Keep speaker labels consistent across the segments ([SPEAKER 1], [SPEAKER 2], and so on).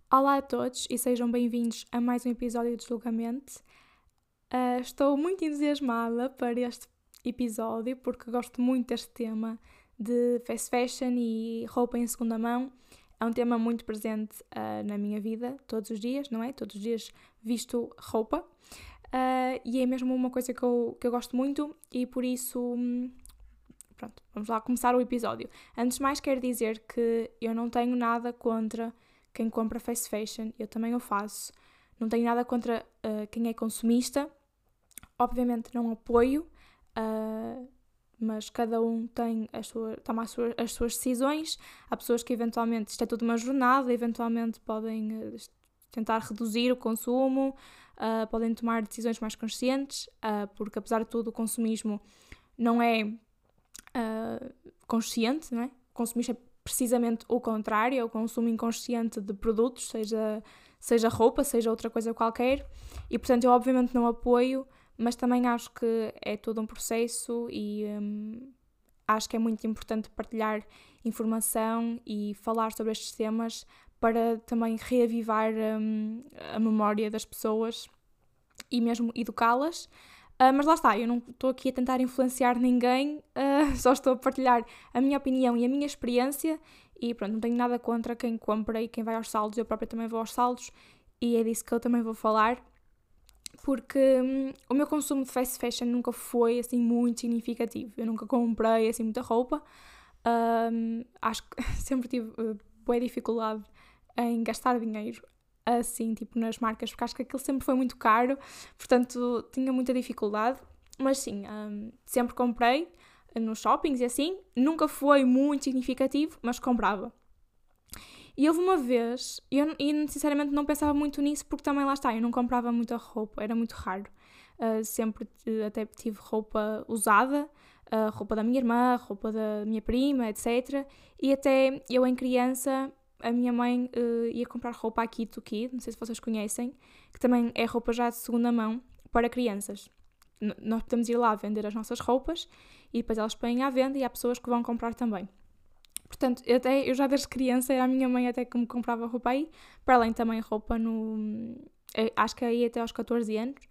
[SPEAKER 1] Olá a todos e sejam bem-vindos a mais um episódio de Deslugamento. Estou muito entusiasmada para este episódio porque gosto muito deste tema de fast fashion e roupa em segunda mão. É um tema muito presente na minha vida, todos os dias, não é? Todos os dias visto roupa. E é mesmo uma coisa que eu gosto muito e por isso... Pronto, vamos lá começar o episódio. Antes de mais quero dizer que eu não tenho nada contra quem compra fast fashion, eu também o faço. Não tenho nada contra quem é consumista. Obviamente não apoio, mas cada um toma as suas decisões. Há pessoas que eventualmente, isto é tudo uma jornada, eventualmente podem tentar reduzir o consumo, podem tomar decisões mais conscientes, porque apesar de tudo o consumismo não é consciente, não é? O consumismo é precisamente o contrário, é o consumo inconsciente de produtos, seja roupa, seja outra coisa qualquer, e portanto eu obviamente não apoio, mas também acho que é todo um processo e acho que é muito importante partilhar informação e falar sobre estes temas para também reavivar a memória das pessoas e mesmo educá-las. Mas lá está, eu não estou aqui a tentar influenciar ninguém, só estou a partilhar a minha opinião e a minha experiência e pronto, não tenho nada contra quem compra e quem vai aos saldos, eu própria também vou aos saldos e é disso que eu também vou falar, porque o meu consumo de fast fashion nunca foi assim muito significativo, eu nunca comprei assim muita roupa, acho que sempre tive boa dificuldade em gastar dinheiro assim, tipo nas marcas, porque acho que aquilo sempre foi muito caro, portanto tinha muita dificuldade, mas sim, sempre comprei nos shoppings e assim, nunca foi muito significativo, mas comprava. E houve uma vez, e eu sinceramente não pensava muito nisso, porque também lá está, eu não comprava muita roupa, era muito raro. Sempre até tive roupa usada, roupa da minha irmã, roupa da minha prima, etc. E até eu em criança... A minha mãe ia comprar roupa aqui to Kid, não sei se vocês conhecem, que também é roupa já de segunda mão para crianças. Nós podemos ir lá vender as nossas roupas e depois elas põem à venda e há pessoas que vão comprar também. Portanto, eu já desde criança era a minha mãe até que me comprava roupa aí, para além também roupa acho que aí até aos 14 anos.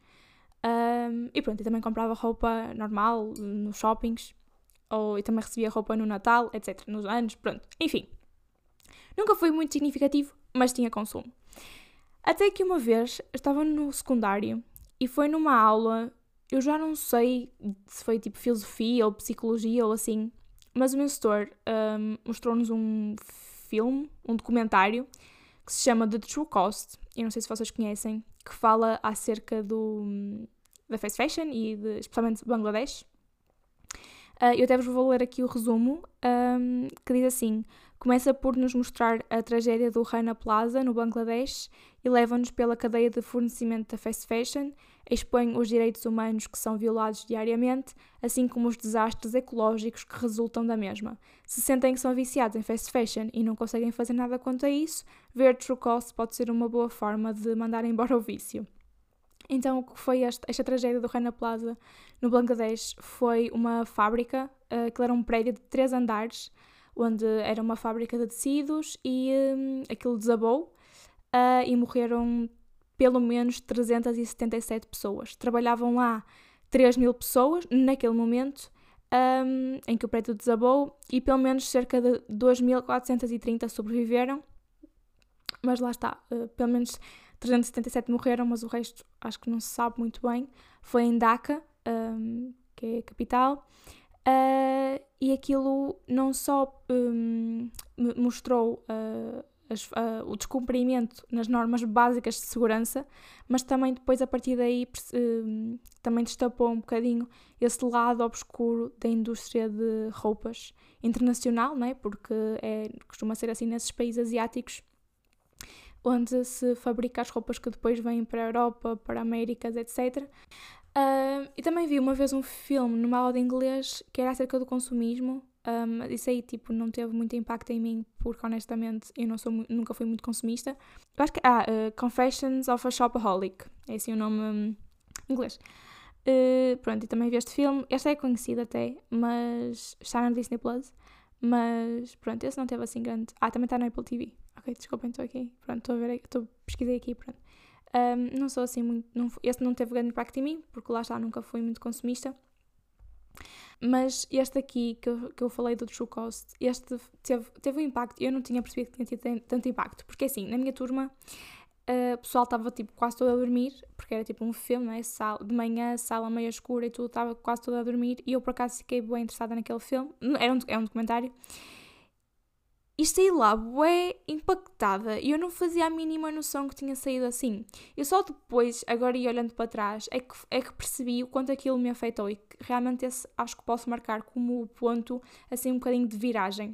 [SPEAKER 1] E pronto, eu também comprava roupa normal nos shoppings, e também recebia roupa no Natal, etc. Nos anos, pronto, enfim. Nunca foi muito significativo, mas tinha consumo. Até que uma vez eu estava no secundário e foi numa aula, eu já não sei se foi tipo filosofia ou psicologia ou assim, mas o meu setor mostrou-nos um filme, um documentário, que se chama The True Cost, eu não sei se vocês conhecem, que fala acerca da fast fashion e especialmente Bangladesh. Eu até vos vou ler aqui o resumo, que diz assim: começa por nos mostrar a tragédia do Rana Plaza, no Bangladesh, e leva-nos pela cadeia de fornecimento da fast fashion, expõe os direitos humanos que são violados diariamente, assim como os desastres ecológicos que resultam da mesma. Se sentem que são viciados em fast fashion e não conseguem fazer nada quanto a isso, ver True Cost pode ser uma boa forma de mandar embora o vício. Então, o que foi esta tragédia do Rana Plaza no Bangladesh foi uma fábrica, que era um prédio de 3 andares, onde era uma fábrica de tecidos e aquilo desabou e morreram pelo menos 377 pessoas. Trabalhavam lá 3.000 pessoas naquele momento em que o prédio desabou e pelo menos cerca de 2.430 sobreviveram, mas lá está, pelo menos 377 morreram, mas o resto acho que não se sabe muito bem. Foi em Dhaka, que é a capital, e aquilo não só mostrou o descumprimento nas normas básicas de segurança, mas também depois a partir daí também destapou um bocadinho esse lado obscuro da indústria de roupas internacional, não é? Porque costuma ser assim nesses países asiáticos, onde se fabrica as roupas que depois vêm para a Europa, para a Américas, etc. E também vi uma vez um filme numa aula de inglês que era acerca do consumismo. Isso aí tipo, não teve muito impacto em mim, porque honestamente eu nunca fui muito consumista. Eu acho que Confessions of a Shopaholic, é assim o nome em inglês. Pronto, e também vi este filme. Este é conhecido até, mas está na Disney Plus. Mas pronto, esse não teve assim grande... também está na Apple TV. Ok, Ok, desculpem, estou aqui. Pronto, estou a ver, pesquisei aqui, pronto. Não sou assim muito... Este não teve grande impacto em mim, porque lá está, nunca fui muito consumista. Mas este aqui, que eu falei do True Cost, este teve um impacto. Eu não tinha percebido que tinha tido tanto impacto. Porque assim, na minha turma, o pessoal estava tipo quase todo a dormir, porque era tipo um filme, não é? De manhã, sala meio escura e tudo, estava quase toda a dormir. E eu por acaso fiquei bem interessada naquele filme. É um documentário. E saí lá, bué impactada, e eu não fazia a mínima noção que tinha saído assim. Eu só depois, agora e olhando para trás, é que percebi o quanto aquilo me afetou, e que realmente esse acho que posso marcar como ponto, assim, um bocadinho de viragem.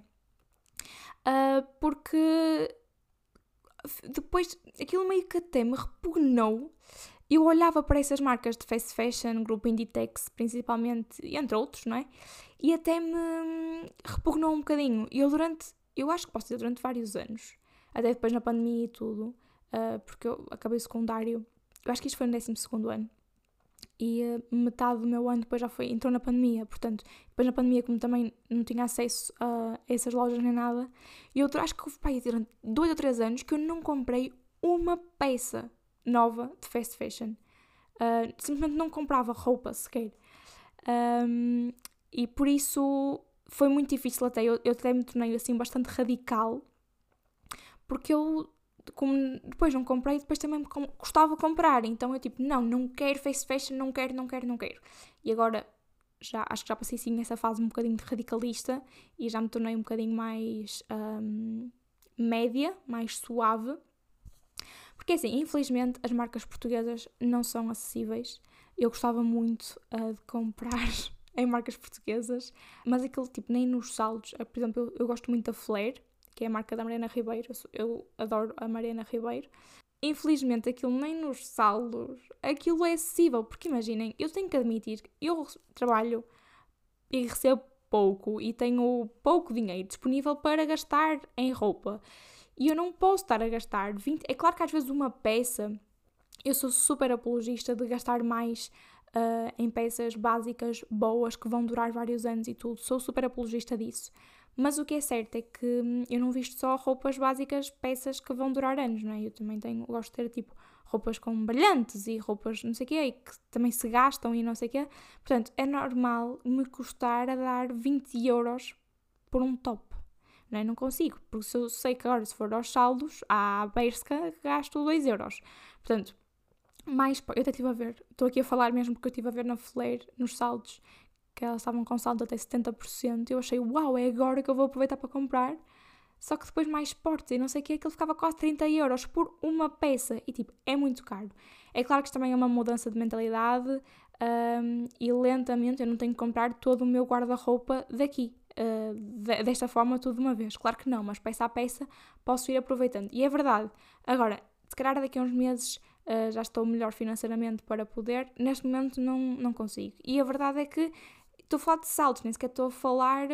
[SPEAKER 1] Porque depois, aquilo meio que até me repugnou. Eu olhava para essas marcas de fast fashion, grupo Inditex, principalmente, entre outros, não é? E até me repugnou um bocadinho. E eu acho que posso dizer durante vários anos, até depois na pandemia e tudo, porque eu acabei o secundário, eu acho que isto foi no 12º ano, e metade do meu ano depois entrou na pandemia, portanto, depois na pandemia, como também não tinha acesso a essas lojas nem nada, e eu acho que houve durante 2 ou 3 anos que eu não comprei uma peça nova de fast fashion, simplesmente não comprava roupa sequer, e por isso foi muito difícil até, eu até me tornei assim bastante radical, porque eu, como depois não comprei, depois também me gostava de comprar, então eu tipo, não quero fast fashion, não quero, e agora acho que já passei sim essa fase um bocadinho de radicalista, e já me tornei um bocadinho mais média, mais suave, porque assim, infelizmente as marcas portuguesas não são acessíveis, eu gostava muito de comprar em marcas portuguesas, mas aquilo tipo nem nos saldos, por exemplo, eu gosto muito da Flare, que é a marca da Mariana Ribeiro, eu adoro a Mariana Ribeiro. Infelizmente aquilo nem nos saldos, aquilo é acessível, porque imaginem, eu tenho que admitir, eu trabalho e recebo pouco e tenho pouco dinheiro disponível para gastar em roupa, e eu não posso estar a gastar 20, é claro que às vezes uma peça, eu sou super apologista de gastar mais em peças básicas, boas, que vão durar vários anos e tudo. Sou super apologista disso. Mas o que é certo é que eu não visto só roupas básicas, peças que vão durar anos, não é? Eu também gosto de ter, tipo, roupas com brilhantes e roupas não sei o quê, que também se gastam e não sei o quê. Portanto, é normal me custar a dar 20 euros por um top. Não é? Não consigo, porque se eu sei que agora, se for aos saldos, à Bershka, gasto 2 euros. Portanto, eu até estive a ver, estou aqui a falar mesmo porque eu estive a ver na Flare, nos saldos, que elas estavam com saldo até 70%, eu achei, uau, é agora que eu vou aproveitar para comprar, só que depois mais portes e não sei o que, aquilo ficava quase 30 euros por uma peça, e tipo, é muito caro. É claro que isto também é uma mudança de mentalidade, e lentamente eu não tenho que comprar todo o meu guarda-roupa daqui, desta forma tudo de uma vez, claro que não, mas peça a peça posso ir aproveitando, e é verdade. Agora, se calhar daqui a uns meses já estou melhor financeiramente para poder, neste momento não consigo. E a verdade é que estou a falar de saltos, nem sequer estou a falar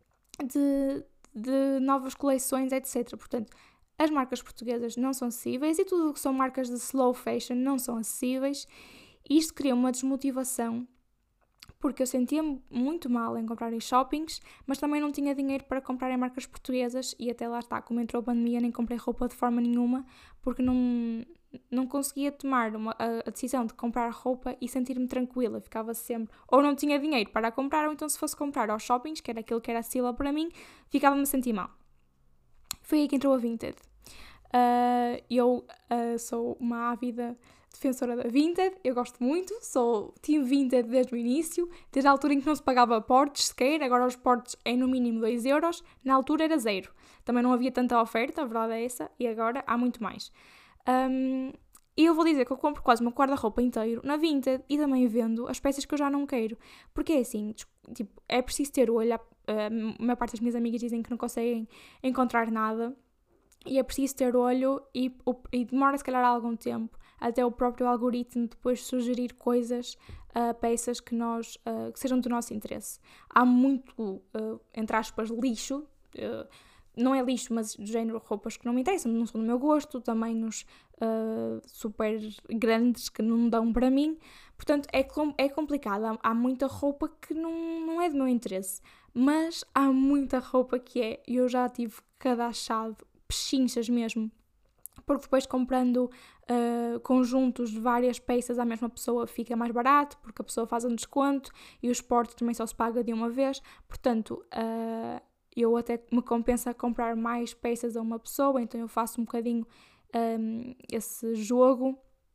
[SPEAKER 1] de novas coleções, etc. Portanto, as marcas portuguesas não são acessíveis e tudo o que são marcas de slow fashion não são acessíveis. E isto cria uma desmotivação, porque eu sentia-me muito mal em comprar em shoppings, mas também não tinha dinheiro para comprar em marcas portuguesas, e até lá está, como entrou a pandemia, nem comprei roupa de forma nenhuma, porque não conseguia tomar a decisão de comprar roupa e sentir-me tranquila, ficava sempre, ou não tinha dinheiro para comprar, ou então se fosse comprar aos shoppings, que era aquilo que era acessível para mim, ficava-me a sentir mal. Foi aí que entrou a Vinted. Eu sou uma ávida defensora da Vinted, eu gosto muito, sou team Vinted desde o início, desde a altura em que não se pagava portes sequer, agora os portes é no mínimo 2 euros, na altura era 0. Também não havia tanta oferta, a verdade é essa, e agora há muito mais. E eu vou dizer que eu compro quase o meu guarda-roupa inteiro na Vinted e também vendo as peças que eu já não quero, porque é assim, tipo, é preciso ter o olho, a maior parte das minhas amigas dizem que não conseguem encontrar nada, e é preciso ter olho e demora se calhar algum tempo até o próprio algoritmo depois sugerir coisas, peças que sejam do nosso interesse. Há muito, entre aspas, lixo, não é lixo, mas do género roupas que não me interessam, não são do meu gosto, tamanhos super grandes que não dão para mim, portanto é complicado, há muita roupa que não é do meu interesse, mas há muita roupa que é, e eu já tive cadastado pechinchas mesmo, porque depois comprando conjuntos de várias peças à mesma pessoa fica mais barato, porque a pessoa faz um desconto e o esporte também só se paga de uma vez, portanto eu até me compensa comprar mais peças a uma pessoa, então eu faço um bocadinho esse jogo.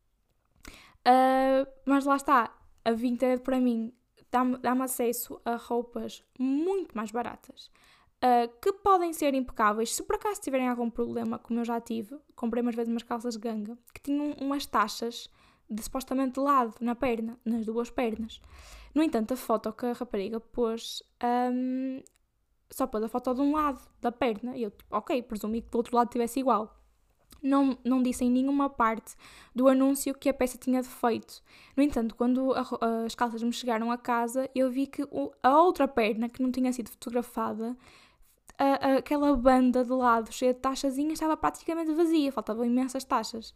[SPEAKER 1] Mas lá está, a Vinted para mim dá-me acesso a roupas muito mais baratas, que podem ser impecáveis. Se por acaso tiverem algum problema, como eu já tive, comprei umas vezes umas calças de ganga que tinham umas taxas de supostamente de lado na perna, nas duas pernas. No entanto, a foto que a rapariga pôs só pôs a foto de um lado da perna e eu, ok, presumi que do outro lado tivesse igual. Não disse em nenhuma parte do anúncio que a peça tinha defeito. No entanto, quando as calças me chegaram a casa, eu vi que a outra perna, que não tinha sido fotografada, aquela banda de lado cheia de taxazinhas estava praticamente vazia, faltavam imensas taxas.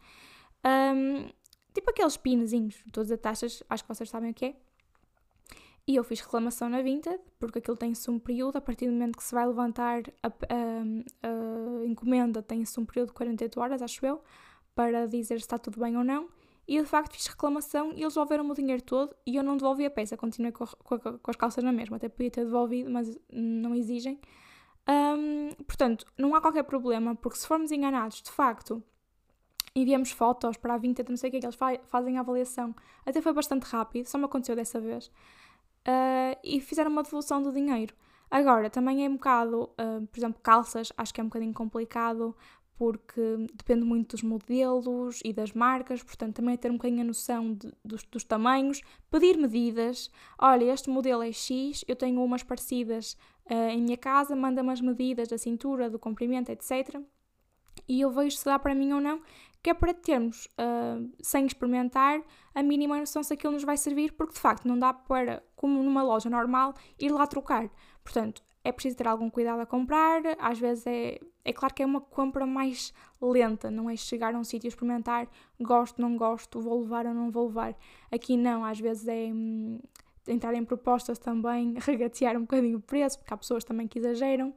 [SPEAKER 1] Tipo aqueles pinozinhos, todas as taxas, acho que vocês sabem o que é. E eu fiz reclamação na Vinted, porque aquilo tem-se um período, a partir do momento que se vai levantar a encomenda, tem-se um período de 48 horas, acho eu, para dizer se está tudo bem ou não. E eu de facto fiz reclamação e eles devolveram-me o dinheiro todo e eu não devolvi a peça, continuei com as calças na mesma, até podia ter devolvido, mas não exigem. Portanto, não há qualquer problema, porque se formos enganados, de facto, enviamos fotos para a Vinted, não sei o que é que eles fazem a avaliação, até foi bastante rápido, só me aconteceu dessa vez, e fizeram uma devolução do dinheiro. Agora, também é um bocado, por exemplo, calças, acho que é um bocadinho complicado, porque depende muito dos modelos e das marcas, portanto também é ter um bocadinho a noção dos tamanhos, pedir medidas. Olha, este modelo é X, eu tenho umas parecidas em minha casa, manda-me as medidas da cintura, do comprimento, etc. E eu vejo se dá para mim ou não, que é para termos, sem experimentar, a mínima noção se aquilo nos vai servir, porque de facto não dá para, como numa loja normal, ir lá trocar. Portanto, é preciso ter algum cuidado a comprar, às vezes é claro que é uma compra mais lenta, não é chegar a um sítio e experimentar, gosto, não gosto, vou levar ou não vou levar. Aqui não, às vezes é entrar em propostas também, regatear um bocadinho o preço, porque há pessoas também que exageram.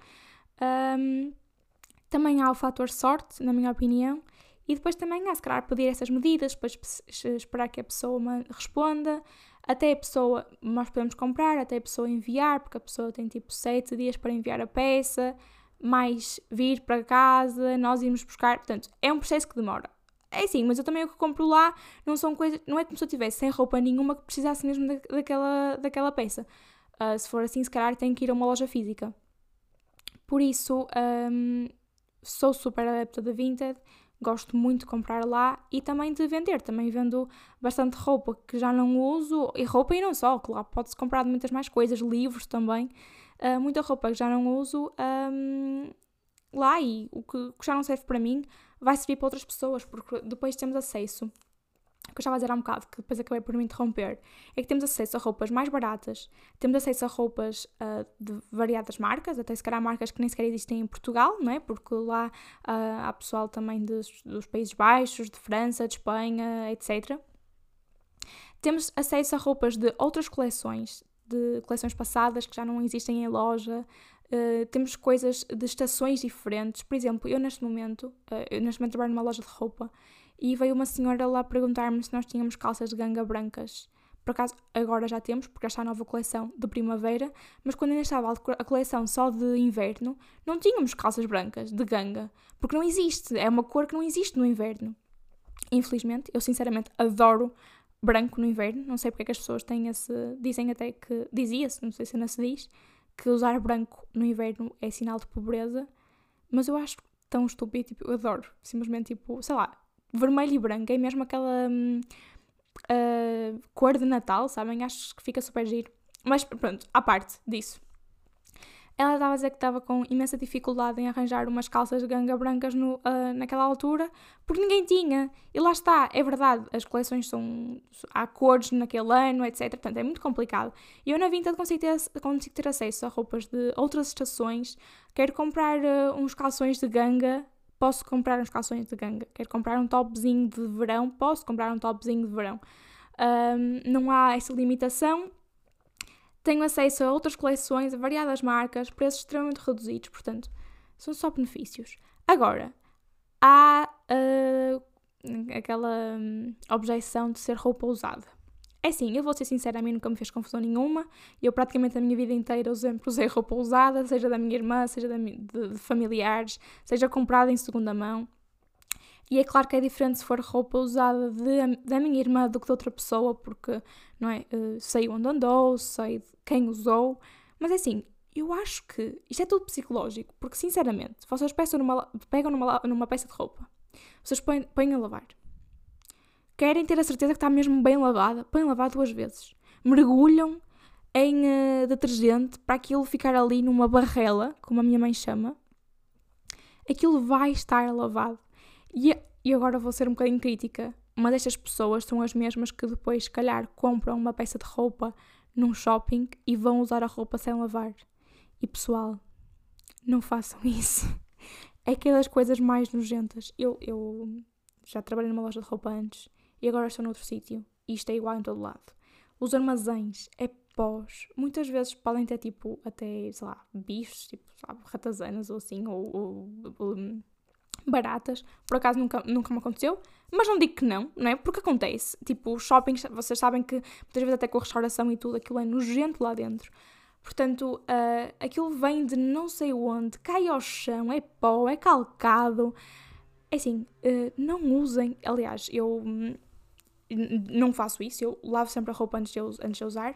[SPEAKER 1] Também há o fator sorte, na minha opinião, e depois também há, se calhar, pedir essas medidas, depois esperar que a pessoa responda, até a pessoa, nós podemos comprar, até a pessoa enviar, porque a pessoa tem tipo 7 dias para enviar a peça, mais vir para casa, nós irmos buscar, portanto, é um processo que demora. É sim, mas eu também o que compro lá não são coisas, não é como se eu tivesse sem roupa nenhuma que precisasse mesmo daquela peça. Se for assim, se calhar tenho que ir a uma loja física. Por isso, sou super adepta da Vinted, gosto muito de comprar lá e também de vender. Também vendo bastante roupa que já não uso, e roupa e não só, que lá pode-se comprar de muitas mais coisas, livros também. Muita roupa que já não uso lá, e o que já não serve para mim vai servir para outras pessoas, porque depois temos acesso, o que eu estava a dizer há um bocado, que depois acabei por me interromper, é que temos acesso a roupas mais baratas, temos acesso a roupas de variadas marcas, até se calhar marcas que nem sequer existem em Portugal, não é? Porque lá há pessoal também dos Países Baixos, de França, de Espanha, etc. Temos acesso a roupas de outras coleções, de coleções passadas que já não existem em loja. Temos coisas de estações diferentes. Por exemplo, eu neste momento trabalho numa loja de roupa e veio uma senhora lá perguntar-me se nós tínhamos calças de ganga brancas. Por acaso, agora já temos, porque já está a nova coleção de primavera, mas quando ainda estava a coleção só de inverno, não tínhamos calças brancas de ganga, porque não existe, é uma cor que não existe no inverno. Infelizmente, eu sinceramente adoro branco no inverno, não sei porque é que as pessoas têm dizem até que, dizia-se, não sei se ainda se diz, que usar branco no inverno é sinal de pobreza, mas eu acho tão estúpido, tipo, eu adoro, simplesmente, tipo, sei lá, vermelho e branco, é mesmo aquela cor de Natal, sabem? Acho que fica super giro. Mas pronto, à parte disso, ela estava a dizer que estava com imensa dificuldade em arranjar umas calças de ganga brancas naquela altura, porque ninguém tinha. E lá está, é verdade, as coleções há cores naquele ano, etc. Portanto, é muito complicado. E eu na Vinted consigo ter acesso a roupas de outras estações. Quero comprar uns calções de ganga, posso comprar uns calções de ganga. Quero comprar um topzinho de verão, posso comprar um topzinho de verão. Não há essa limitação. Tenho acesso a outras coleções, a variadas marcas, preços extremamente reduzidos, portanto, são só benefícios. Agora, há aquela objeção de ser roupa usada. É assim, eu vou ser sincera, a mim nunca me fez confusão nenhuma. Eu praticamente a minha vida inteira sempre usei roupa usada, seja da minha irmã, seja de familiares, seja comprada em segunda mão. E é claro que é diferente se for roupa usada da minha irmã do que de outra pessoa, porque, não é, sei onde andou, sei quem usou. Mas é assim, eu acho que isto é tudo psicológico, porque sinceramente, vocês pegam numa peça de roupa, vocês põem a lavar. Querem ter a certeza que está mesmo bem lavada, põem a lavar 2 vezes. Mergulham em detergente para aquilo ficar ali numa barrela, como a minha mãe chama. Aquilo vai estar lavado. E agora vou ser um bocadinho crítica, mas estas pessoas são as mesmas que depois, se calhar, compram uma peça de roupa num shopping e vão usar a roupa sem lavar. E pessoal, não façam isso. É aquelas coisas mais nojentas. Eu já trabalhei numa loja de roupa antes e agora estou noutro sítio e isto é igual em todo lado. Os armazéns é pós. Muitas vezes podem ter tipo até, sei lá, bichos, tipo, sabe, ratazanas ou assim, ou baratas. Por acaso nunca me aconteceu, mas não digo que não é? Porque acontece. Tipo, os shoppings, vocês sabem que muitas vezes até com a restauração e tudo, aquilo é nojento lá dentro. Portanto, aquilo vem de não sei onde, cai ao chão, é pó, é calcado. É assim, não usem. Aliás, eu não faço isso, eu lavo sempre a roupa antes de usar.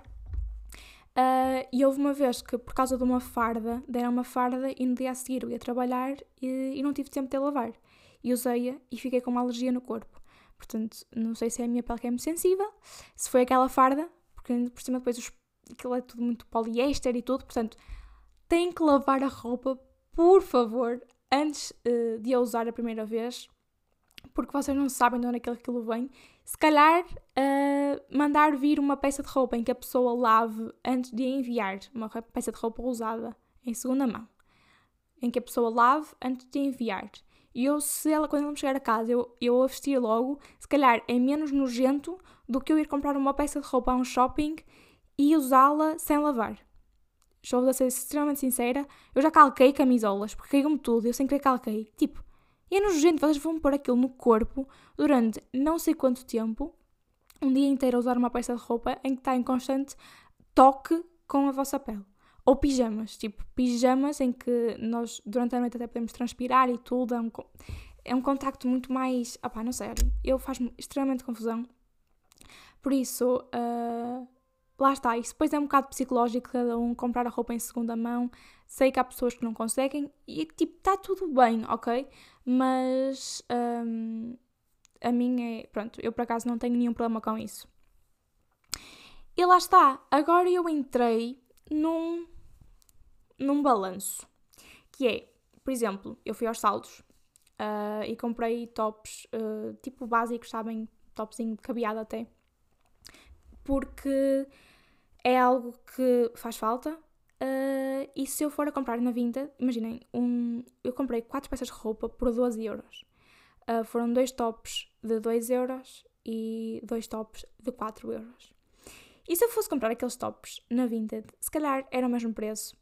[SPEAKER 1] E houve uma vez que, por causa de uma farda, deram uma farda e no dia a seguir eu ia trabalhar e não tive tempo de lavar. E usei-a e fiquei com uma alergia no corpo. Portanto, não sei se é a minha pele que é muito sensível, se foi aquela farda, porque por cima depois aquilo é tudo muito poliéster e tudo. Portanto, têm que lavar a roupa, por favor, antes de a usar a primeira vez, porque vocês não sabem de onde é que aquilo vem. Se calhar, mandar vir uma peça de roupa em que a pessoa lave antes de a enviar, uma peça de roupa usada em segunda mão, em que a pessoa lave antes de a enviar. E quando ela me chegar a casa, eu a vestir logo, se calhar é menos nojento do que eu ir comprar uma peça de roupa a um shopping e usá-la sem lavar. Estou a ser extremamente sincera, eu já calquei camisolas, porque caiu-me tudo, eu sem querer calquei. Tipo, e é nojento, vocês vão pôr aquilo no corpo durante não sei quanto tempo, um dia inteiro a usar uma peça de roupa em que está em constante toque com a vossa pele. Ou pijamas, tipo pijamas em que nós durante a noite até podemos transpirar e tudo, é um contacto muito mais, não sei, faz-me extremamente confusão. Por isso, lá está, isso depois é um bocado psicológico, cada um comprar a roupa em segunda mão. Sei que há pessoas que não conseguem e tipo, está tudo bem, ok? Mas a minha pronto, eu por acaso não tenho nenhum problema com isso. E lá está, agora eu entrei num balanço, que é, por exemplo, eu fui aos saldos e comprei tops tipo básicos, sabem? Topzinho de cabeado até. Porque é algo que faz falta. E se eu for a comprar na Vinted, imaginem, eu comprei 4 peças de roupa por 12 euros. Foram 2 tops de 2 euros e 2 tops de 4 euros. E se eu fosse comprar aqueles tops na Vinted, se calhar era o mesmo preço.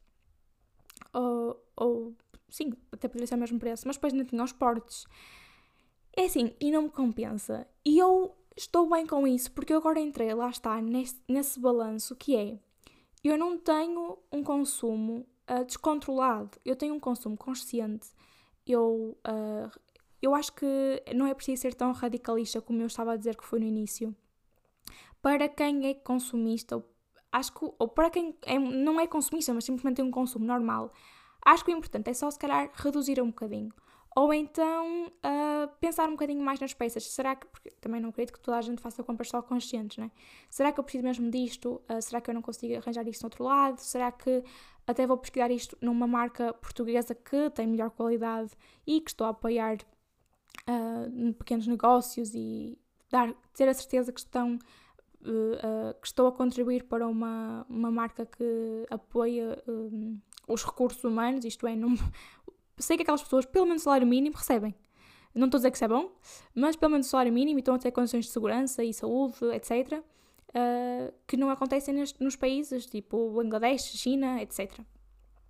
[SPEAKER 1] Ou sim, até poderia ser o mesmo preço, mas depois não tinha os portes. É assim, e não me compensa. E eu estou bem com isso, porque eu agora entrei, lá está, nesse balanço que é, eu não tenho um consumo descontrolado, eu tenho um consumo consciente. Eu acho que não é preciso ser tão radicalista como eu estava a dizer que foi no início. Para quem é consumista, acho que, ou para quem não é consumista, mas simplesmente tem um consumo normal, acho que o importante é só, se calhar, reduzir um bocadinho. Ou então pensar um bocadinho mais nas peças. Será que, porque também não acredito que toda a gente faça compras só conscientes, não é? Será que eu preciso mesmo disto? Será que eu não consigo arranjar isto no outro lado? Será que até vou pesquisar isto numa marca portuguesa que tem melhor qualidade e que estou a apoiar pequenos negócios e ter a certeza que estou a contribuir para uma marca que apoia os recursos humanos, isto é, sei que aquelas pessoas, pelo menos salário mínimo, recebem. Não estou a dizer que isso é bom, mas pelo menos salário mínimo e estão a ter condições de segurança e saúde, etc., que não acontecem nos países tipo Bangladesh, China, etc.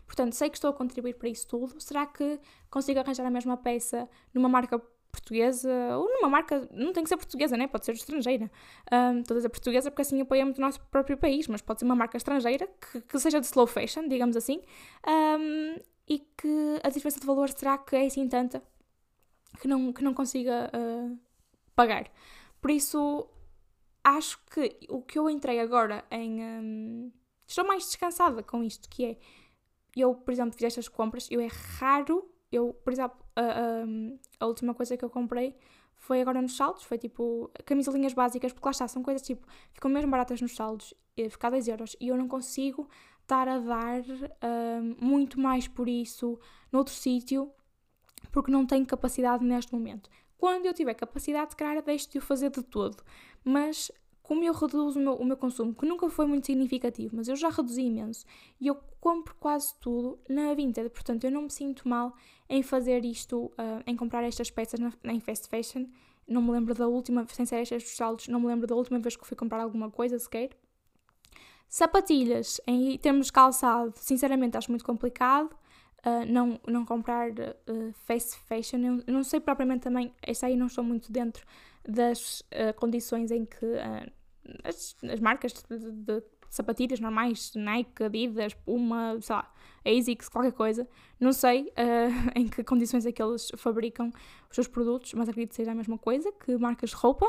[SPEAKER 1] Portanto, sei que estou a contribuir para isso tudo. Será que consigo arranjar a mesma peça numa marca portuguesa, ou numa marca, não tem que ser portuguesa, né? Pode ser estrangeira. Estou a dizer portuguesa porque assim apoiamos o nosso próprio país, mas pode ser uma marca estrangeira que seja de slow fashion, digamos assim, e que a diferença de valor será que é assim tanta que não consiga pagar. Por isso, acho que o que eu entrei agora estou mais descansada com isto, que é, eu, por exemplo, fiz estas compras, é raro, por exemplo, a última coisa que eu comprei foi agora nos saldos, foi tipo camisolinhas básicas, porque lá está, são coisas tipo, ficam mesmo baratas nos saldos, fica a 10€, e eu não consigo estar a dar muito mais por isso noutro sítio, porque não tenho capacidade neste momento. Quando eu tiver capacidade, se calhar deixo de o fazer de todo, mas como eu reduzo o meu consumo, que nunca foi muito significativo, mas eu já reduzi imenso, e eu compro quase tudo na Vinted, portanto eu não me sinto mal em fazer isto, em comprar estas peças em fast fashion. Não me lembro da última, sem ser estas dos saldos, não me lembro da última vez que fui comprar alguma coisa sequer. Sapatilhas, em termos de calçado, sinceramente acho muito complicado. Não comprar fast fashion. Eu não sei propriamente também, esta aí não estou muito dentro das condições em que as marcas de sapatilhas normais, Nike, Adidas, Puma, sei lá, ASICS, qualquer coisa, não sei em que condições é que eles fabricam os seus produtos, mas acredito que seja a mesma coisa que marcas de roupa.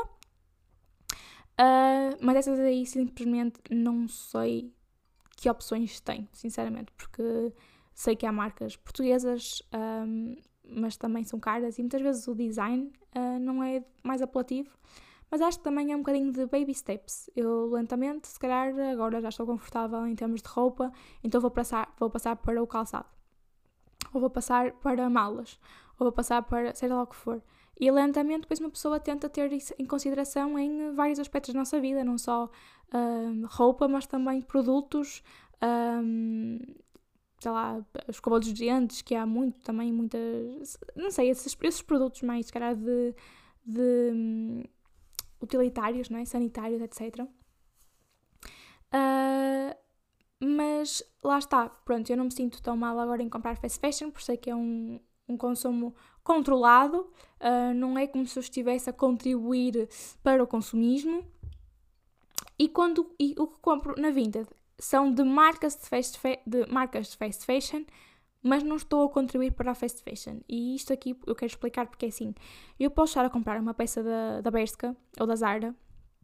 [SPEAKER 1] Mas essas aí simplesmente não sei que opções têm, sinceramente, porque sei que há marcas portuguesas, mas também são caras e muitas vezes o design não é mais apelativo, mas acho que também é um bocadinho de baby steps. Eu lentamente, se calhar agora já estou confortável em termos de roupa, então vou passar para o calçado, ou vou passar para malas, ou vou passar para seja lá o que for. E lentamente depois uma pessoa tenta ter isso em consideração em vários aspectos da nossa vida, não só roupa, mas também produtos, sei lá, escova dos dentes, que há muitas, não sei, esses produtos mais, se calhar, de utilitários, não é? Sanitários, etc. Mas lá está, pronto, eu não me sinto tão mal agora em comprar fast fashion, porque sei que é um consumo controlado, não é como se eu estivesse a contribuir para o consumismo. E o que compro na Vinted são de marcas de fast fashion, mas não estou a contribuir para a fast fashion. E isto aqui eu quero explicar porque é assim, eu posso estar a comprar uma peça da Bershka ou da Zara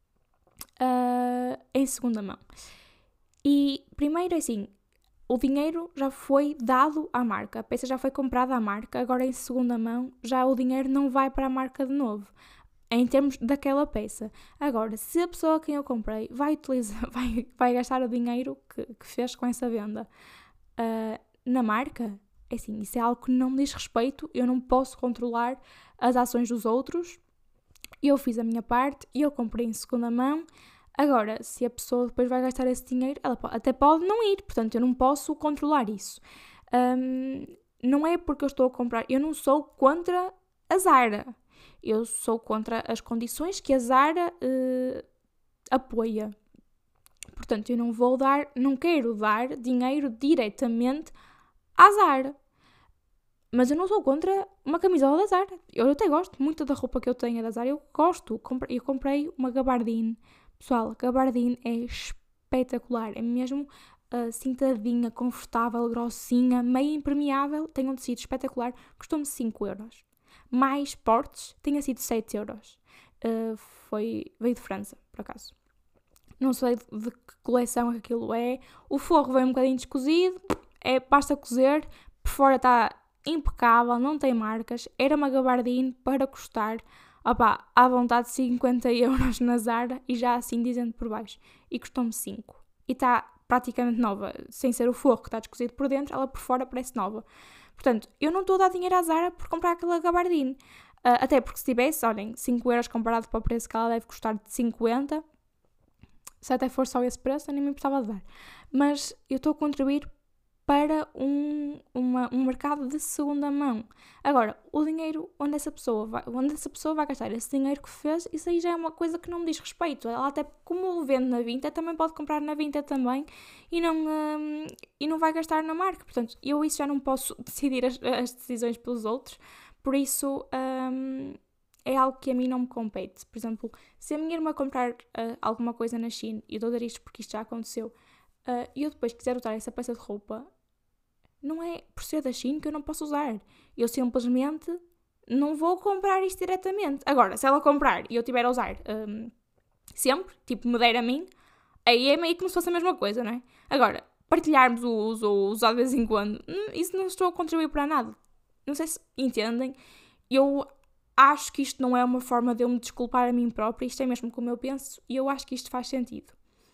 [SPEAKER 1] em segunda mão. E primeiro é assim, o dinheiro já foi dado à marca, a peça já foi comprada à marca, agora em segunda mão já o dinheiro não vai para a marca de novo, em termos daquela peça. Agora, se a pessoa a quem eu comprei vai gastar o dinheiro que fez com essa venda na marca, é assim, isso é algo que não me diz respeito, eu não posso controlar as ações dos outros, eu fiz a minha parte e eu comprei em segunda mão. Agora, se a pessoa depois vai gastar esse dinheiro, ela até pode não ir, portanto eu não posso controlar isso. Não é porque eu estou a comprar, eu não sou contra a Zara, eu sou contra as condições que a Zara apoia. Portanto, eu não quero dar dinheiro diretamente à Zara. Mas eu não sou contra uma camisola da Zara. Eu até gosto muito da roupa que eu tenho da Zara, eu gosto. Eu comprei uma gabardine. Pessoal, gabardine é espetacular, é mesmo cintadinha, confortável, grossinha, meio impermeável, tem um tecido espetacular, custou-me 5€. Mais portes, tinha sido 7€. Veio de França, por acaso. Não sei de que coleção aquilo é. O forro vem um bocadinho descozido, basta cozer, por fora está impecável, não tem marcas. Era uma gabardine para custar à vontade 50€ na Zara e já assim dizendo por baixo. E custou-me 5. E está praticamente nova, sem ser o forro que está descozido por dentro, ela por fora parece nova. Portanto, eu não estou a dar dinheiro à Zara por comprar aquela gabardine. Até porque se tivesse, olhem, 5€ comparado para o preço que ela deve custar de 50, se até for só esse preço, eu nem me importava de dar. Mas eu estou a contribuir para um mercado de segunda mão. Agora, o dinheiro onde essa pessoa vai gastar esse dinheiro que fez, isso aí já é uma coisa que não me diz respeito. Ela até, como vende na Vinted, também pode comprar na Vinted também e não vai gastar na marca. Portanto, eu isso já não posso decidir as decisões pelos outros, por isso é algo que a mim não me compete. Por exemplo, se a minha irmã comprar alguma coisa na Shein, e eu estou a dar isto porque isto já aconteceu, e eu depois quiser usar essa peça de roupa, não é por ser da Shein que eu não posso usar. Eu simplesmente não vou comprar isto diretamente. Agora, se ela comprar e eu tiver a usar sempre, tipo, me der a mim, aí é meio como se fosse a mesma coisa, não é? Agora, partilharmos o uso ou usar de vez em quando, isso não estou a contribuir para nada. Não sei se entendem. Eu acho que isto não é uma forma de eu me desculpar a mim própria, isto é mesmo como eu penso, e eu acho que isto faz sentido.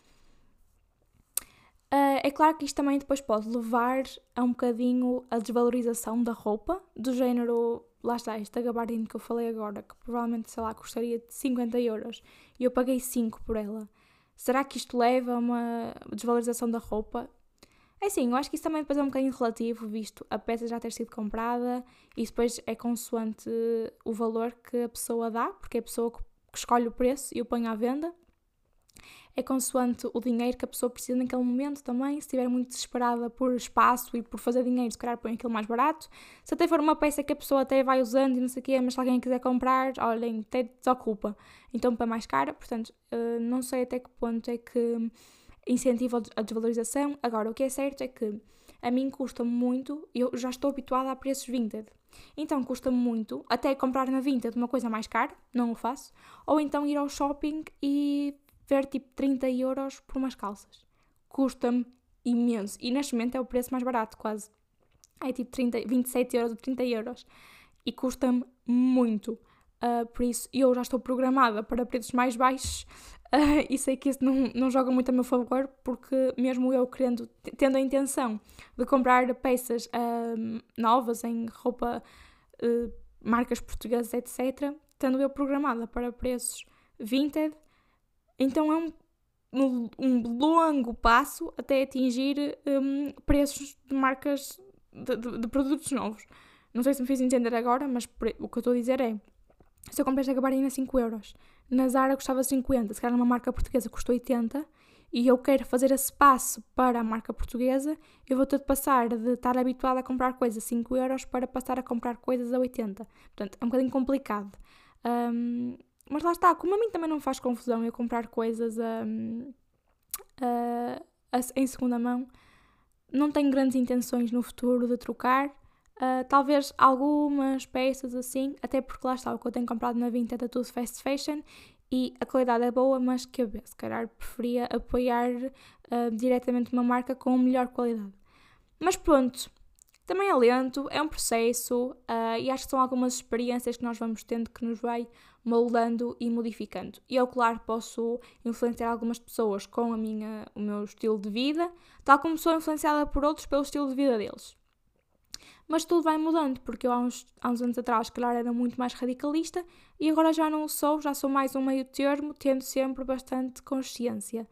[SPEAKER 1] É claro que isto também depois pode levar a um bocadinho a desvalorização da roupa, do género, lá está, esta gabardine que eu falei agora, que provavelmente, sei lá, custaria 50 euros, e eu paguei 5 por ela. Será que isto leva a uma desvalorização da roupa? É sim, eu acho que isso também depois é um bocadinho relativo, visto a peça já ter sido comprada, e depois é consoante o valor que a pessoa dá, porque é a pessoa que escolhe o preço e o põe à venda. É consoante o dinheiro que a pessoa precisa naquele momento também. Se estiver muito desesperada por espaço e por fazer dinheiro, se calhar põe aquilo mais barato. Se até for uma peça que a pessoa até vai usando e não sei o quê, mas se alguém quiser comprar, olhem, até desocupa. Então põe mais cara. Portanto, não sei até que ponto é que incentiva a desvalorização. Agora, o que é certo é que a mim custa-me muito, eu já estou habituada a preços Vinted. Então custa-me muito até comprar na Vinted uma coisa mais cara, não o faço, ou então ir ao shopping e ver tipo 30 euros por umas calças. Custa-me imenso. E neste momento é o preço mais barato, quase. É tipo 27 euros ou 30 euros. E custa-me muito. Por isso, eu já estou programada para preços mais baixos e sei que isso não joga muito a meu favor, porque mesmo eu tendo a intenção de comprar peças novas em roupa, marcas portuguesas, etc., tendo eu programada para preços Vinted, então é um longo passo até atingir preços de marcas de produtos novos. Não sei se me fiz entender agora, mas o que eu estou a dizer é, se eu comprei esta gabardina a 5 euros, na Zara custava 50, se calhar numa marca portuguesa custou 80, e eu quero fazer esse passo para a marca portuguesa, eu vou ter de passar de estar habituada a comprar coisas a 5 euros para passar a comprar coisas a 80. Portanto, é um bocadinho complicado. Mas lá está, como a mim também não faz confusão eu comprar coisas em segunda mão, não tenho grandes intenções no futuro de trocar. Talvez algumas peças assim, até porque lá está, o que eu tenho comprado na Vinted é tudo fast fashion e a qualidade é boa, mas que se calhar preferia apoiar diretamente uma marca com melhor qualidade. Mas pronto, também é lento, é um processo e acho que são algumas experiências que nós vamos tendo que nos vai moldando e modificando. E eu, claro, posso influenciar algumas pessoas com o meu estilo de vida, tal como sou influenciada por outros pelo estilo de vida deles. Mas tudo vai mudando, porque eu há uns anos atrás, calhar, era muito mais radicalista e agora já não o sou, já sou mais um meio termo, tendo sempre bastante consciência.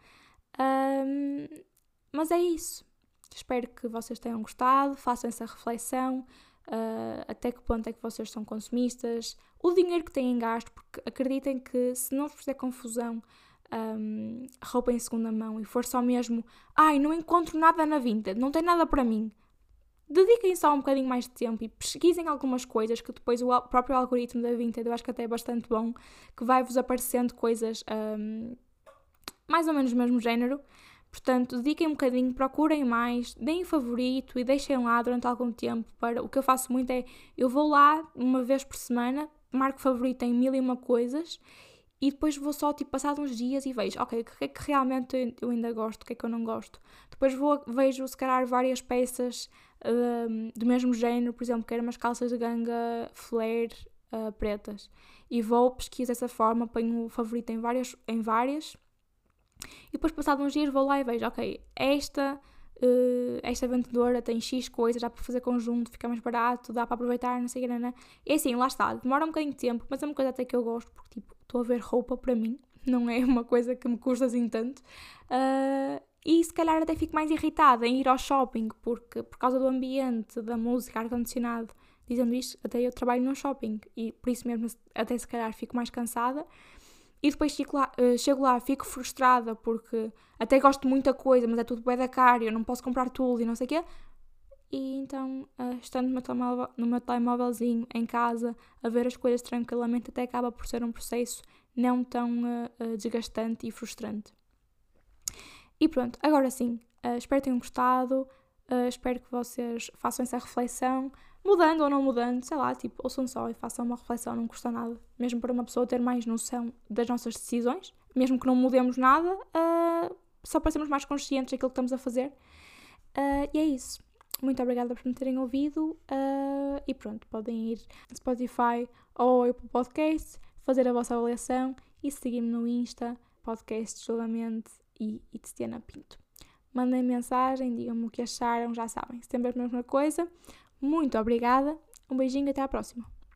[SPEAKER 1] Mas é isso. Espero que vocês tenham gostado, façam essa reflexão, até que ponto é que vocês são consumistas, o dinheiro que têm gasto, porque acreditem que se não vos fizer confusão roupa em segunda mão e for só mesmo, não encontro nada na Vinted, não tem nada para mim, dediquem só um bocadinho mais de tempo e pesquisem algumas coisas que depois o próprio algoritmo da Vinted, eu acho que até é bastante bom, que vai-vos aparecendo coisas mais ou menos do mesmo género. Portanto, dediquem um bocadinho, procurem mais, deem favorito e deixem lá durante algum tempo. O que eu faço muito é, eu vou lá uma vez por semana, marco favorito em 1000 e uma coisas e depois vou só, passar uns dias e vejo, ok, o que é que realmente eu ainda gosto, o que é que eu não gosto. Depois vejo, se calhar, várias peças do mesmo género, por exemplo, quero umas calças de ganga flare pretas. E vou, pesquiso dessa forma, ponho o favorito em várias. E depois, passado uns dias, vou lá e vejo, ok, esta vendedora tem X coisas, dá para fazer conjunto, fica mais barato, dá para aproveitar, não sei o que, não. E assim, lá está, demora um bocadinho de tempo, mas é uma coisa até que eu gosto, porque estou a ver roupa para mim, não é uma coisa que me custa assim tanto. E se calhar até fico mais irritada em ir ao shopping, porque por causa do ambiente, da música, ar-condicionado, dizendo isto, até eu trabalho num shopping e por isso mesmo até se calhar fico mais cansada. E depois chego lá, fico frustrada porque até gosto de muita coisa, mas é tudo bué da cara, eu não posso comprar tudo e não sei o quê. E então, estando no meu telemóvelzinho em casa, a ver as coisas tranquilamente, até acaba por ser um processo não tão desgastante e frustrante. E pronto, agora sim, espero que tenham gostado, espero que vocês façam essa reflexão, mudando ou não mudando, sei lá, tipo, ouçam só e façam uma reflexão, não custa nada, mesmo para uma pessoa ter mais noção das nossas decisões, mesmo que não mudemos nada, só para sermos mais conscientes daquilo que estamos a fazer. E é isso. Muito obrigada por me terem ouvido e pronto, podem ir no Spotify ou Apple Podcasts, fazer a vossa avaliação e seguir-me no Insta, podcast Julgamento e Tiziana Pinto. Mandem mensagem, digam-me o que acharam, já sabem, sempre a mesma coisa. Muito obrigada, um beijinho e até à próxima.